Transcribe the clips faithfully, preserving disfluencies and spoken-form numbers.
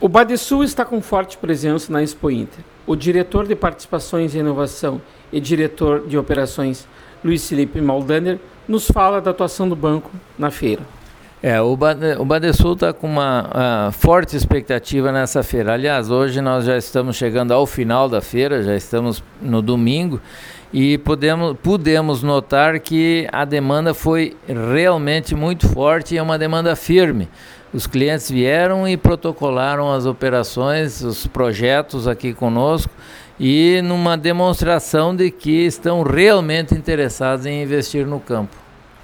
O Badesul está com forte presença na Expo Inter. O diretor de Participações e Inovação e diretor de Operações, Luiz Felipe Maldaner, nos fala da atuação do banco na feira. É, o, Bade, o Badesul está com uma uh, forte expectativa nessa feira. Aliás, hoje nós já estamos chegando ao final da feira, já estamos no domingo, e podemos, pudemos notar que a demanda foi realmente muito forte e é uma demanda firme. Os clientes vieram e protocolaram as operações, os projetos aqui conosco, e numa demonstração de que estão realmente interessados em investir no campo.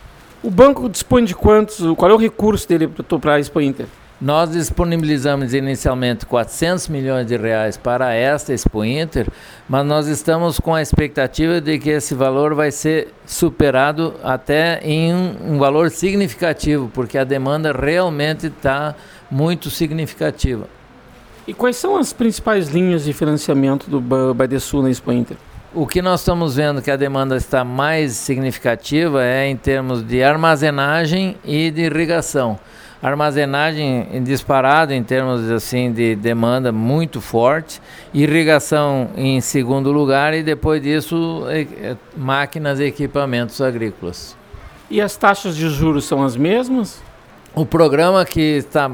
O banco dispõe de quantos? Qual é o recurso dele para a Expo Inter? Nós disponibilizamos inicialmente quatrocentos milhões de reais para esta Expo Inter, mas nós estamos com a expectativa de que esse valor vai ser superado até em um, um valor significativo, porque a demanda realmente está muito significativa. E quais são as principais linhas de financiamento do Badesul na Expo Inter? O que nós estamos vendo que a demanda está mais significativa é em termos de armazenagem e de irrigação. Armazenagem disparado em termos assim de demanda muito forte, irrigação em segundo lugar e depois disso é, máquinas e equipamentos agrícolas. E as taxas de juros são as mesmas? O programa que está,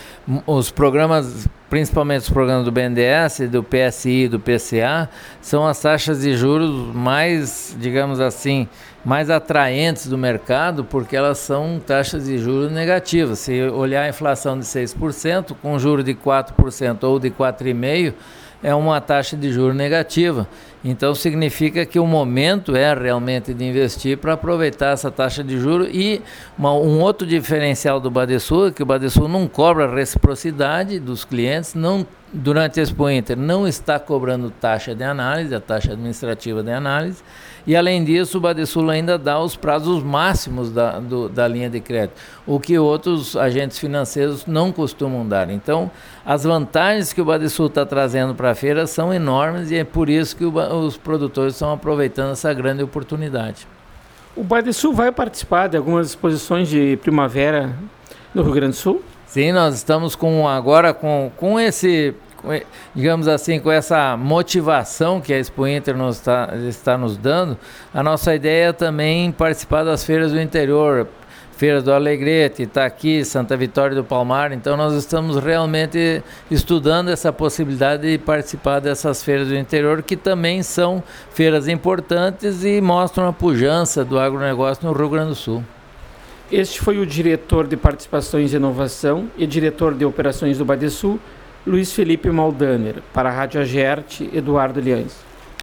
os programas, principalmente os programas do B N D E S, do P S I e do P C A, são as taxas de juros mais, digamos assim, mais atraentes do mercado, porque elas são taxas de juros negativas. Se olhar a inflação de seis por cento, com juro de quatro por cento ou de quatro vírgula cinco por cento, é uma taxa de juros negativa. Então significa que o momento é realmente de investir para aproveitar essa taxa de juros. E uma, um outro diferencial do Badesul é que o Badesul não cobra reciprocidade dos clientes, não, durante a Expo Inter não está cobrando taxa de análise, a taxa administrativa de análise, e além disso o Badesul ainda dá os prazos máximos da, do, da linha de crédito, o que outros agentes financeiros não costumam dar. Então as vantagens que o Badesul está trazendo para a feira são enormes e é por isso que o, os produtores estão aproveitando essa grande oportunidade. O Badesul vai participar de algumas exposições de primavera no Rio Grande do Sul? Sim, nós estamos com, agora com, com esse, digamos assim, com essa motivação que a Expo Inter nos tá, está nos dando. A nossa ideia é também participar das feiras do interior, Feiras do Alegrete, Itaqui, Santa Vitória do Palmar. Então nós estamos realmente estudando essa possibilidade de participar dessas feiras do interior, que também são feiras importantes e mostram a pujança do agronegócio no Rio Grande do Sul. Este foi o diretor de Participações e Inovação e diretor de Operações do Badesul, Luiz Felipe Maldaner. Para a Rádio Agerte, Eduardo Liães.